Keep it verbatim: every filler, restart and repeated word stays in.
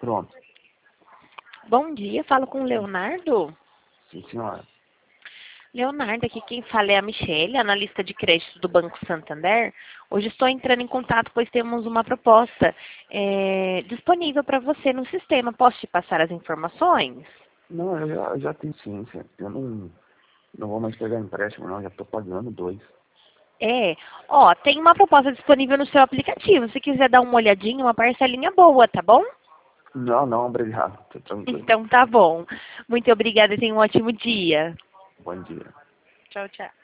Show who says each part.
Speaker 1: Pronto.
Speaker 2: Bom dia, falo com o Leonardo.
Speaker 1: Sim, senhora.
Speaker 2: Leonardo, aqui quem fala é a Michelle, analista de crédito do Banco Santander. Hoje estou entrando em contato, pois temos uma proposta é, disponível para você no sistema. Posso te passar as informações?
Speaker 1: Não, eu já, eu já tenho ciência. Eu não, não vou mais pegar empréstimo, não. Já estou pagando dois.
Speaker 2: É, ó, tem uma proposta disponível no seu aplicativo. Se quiser dar uma olhadinha, uma parcelinha boa, tá bom?
Speaker 1: Não, não, obrigado. Tô tranquilo.
Speaker 2: Então tá bom. Muito obrigada e tenha um ótimo dia.
Speaker 1: Bom dia.
Speaker 2: Tchau, tchau.